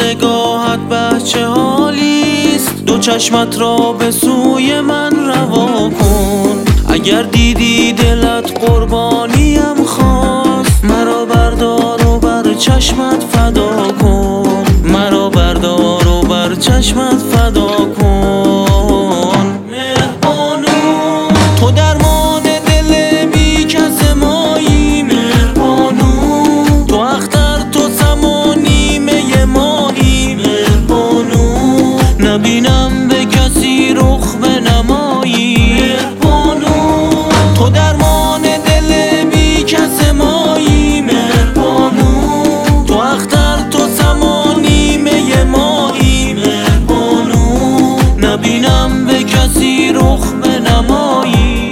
نگاهت بچه حالیست، دو چشمت را به سوی من روا کن. اگر دیدی دلت قربانیم خواست، مرا بردار و بر چشمت فدا کن. مرا بردار و بر چشمت فدا کن. مهربانو تو درمان دل بی کس مایی. مهربانو تو اختر، تو سمانی می ماهی. مهربانو نبینم به کسی رخ بنمایی. مهربانو تو درمان دل بی کس مایی. مهربانو تو اختر، تو سمانی می ماهی. مهربانو نبینم به کسی رخ بنمایی.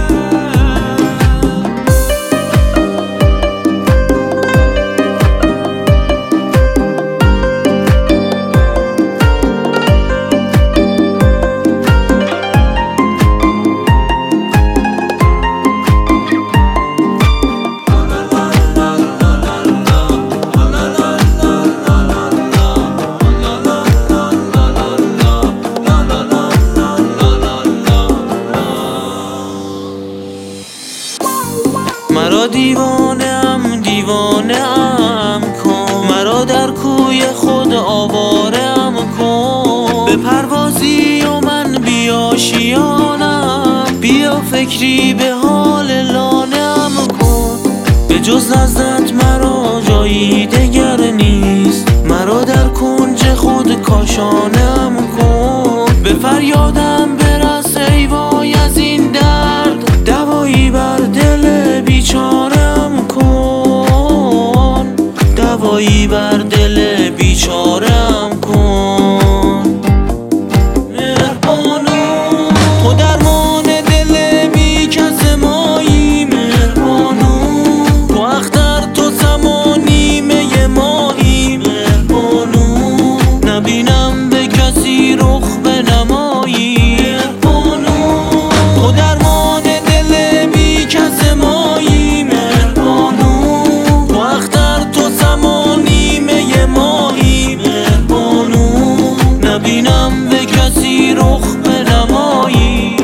مرا دیوانه‌ام دیوانه‌ام کن، مرا در کوی خود آواره‌ام کن. به پروازی و من بی آشیانم، بیا فکری به حال لانه‌ام کن. به جز نزدت مرا جایی دگر نیست، مرا در کنج خود کاشانه‌ام کن. به فریادم برس ای وای از این درد، دوایی بر دل بیچاره‌ام کن. دوایی بر دل بیچاره‌ام کن. مهربانو تو درمان دل بی کس مایی. مهربانو تو اختر، تو سمانی می ماهی. مهربانو نبینم به کسی رخ بنمایی. مهربانو تو درمان دل بی کس مایی. مهربانو تو اختر، تو سمانی می ماهی. مهربانو نبینم به کسی رخ بنمایی.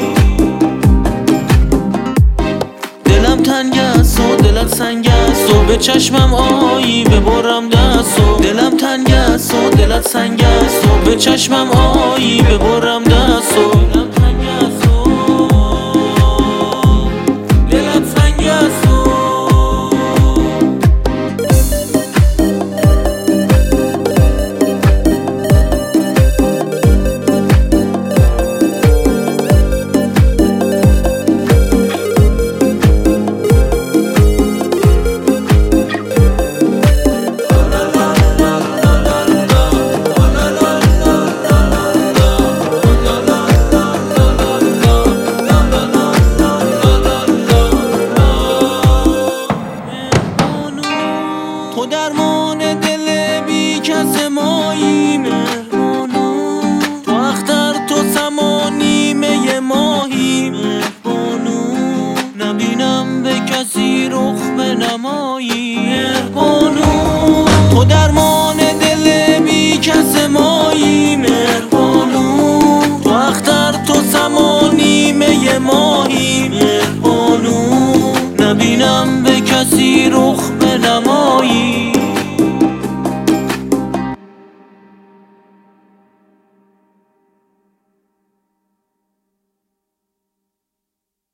دلم تنگ است و دلت سنگ است و به چشمم آیی ببرم دست و. دلم تنگ است و دلت سنگ است و به چشمم آیی ببرم دست و. دلم تنگ است و دلت سنگ است و. تو درمان دل بی کس مایی. مهربانو تو اختر، تو سمانی می ماهی. مهربانو نبینم به کسی رخ بنمایی. مهربانو تو درمان دل بی کس مایی. مهربانو تو اختر، تو سمانی می ماهی. مهربانو نبینم به کسی رخ بنمایی.